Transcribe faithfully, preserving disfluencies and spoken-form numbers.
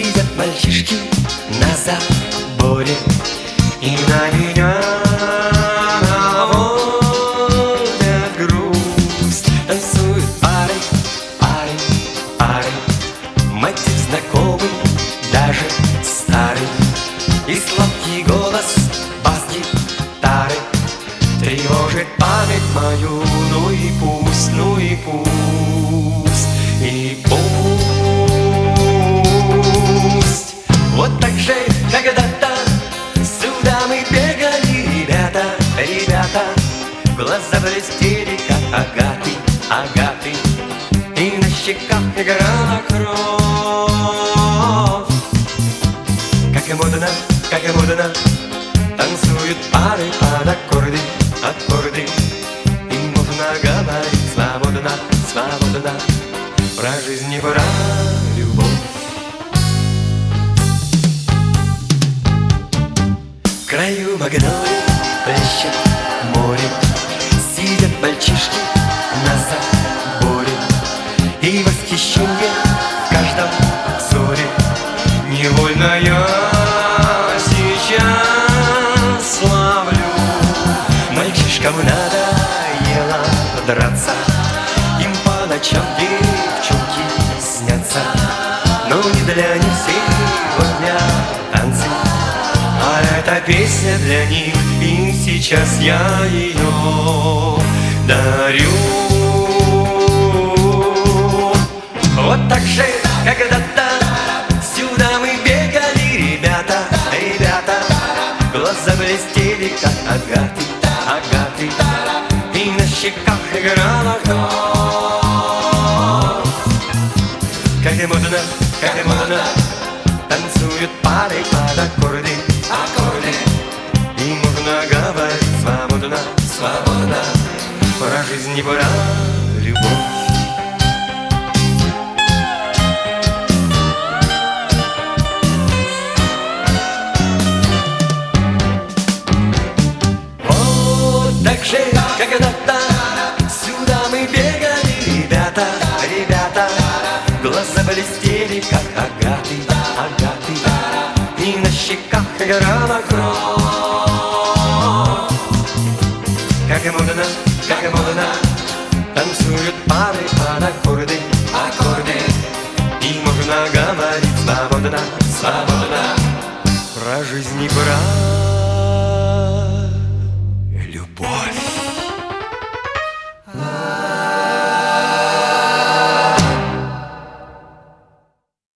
Сидят мальчишки на заборе, и на меня наводят грусть. Танцуют пары, пары, пары, мотив знакомый, даже старый, и сладкий голос бас-гитары тревожит память мою. Ну и пусть, ну и пусть, и пусть. Вот так же когда-то сюда мы бегали, ребята, ребята, глаза блестели, как агаты, агаты, и на щеках играла кровь. Как и модно, как и модно, танцуют пары под аккорды, аккорды, и можно говорить свободно, свободно про жизнь и про любовь. В краю магнолий плещет море, сидят мальчишки на заборе, и восхищение в каждом взоре. Невольно я сейчас ловлю. Мальчишкам надоело драться, им по ночам девчонки снятся, но не для них сегодня танцы, а эта песня для них, и сейчас я ее дарю. Вот так же когда-то сюда мы бегали, ребята, ребята, глаза блестели, как агаты, агаты, и на щеках играла кровь. Как и модно, как и модно, танцуют пары под аккорды, аккорды, и можно говорить свободно, свободно про жизнь и про любовь. Так же когда-то сюда мы бегали, ребята, ребята, глаза блестели, как агаты, агаты, и на щеках играла кровь. Как и модно, как и модно, танцуют пары под аккорды, аккорды, и можно говорить свободно, свободно про жизнь и про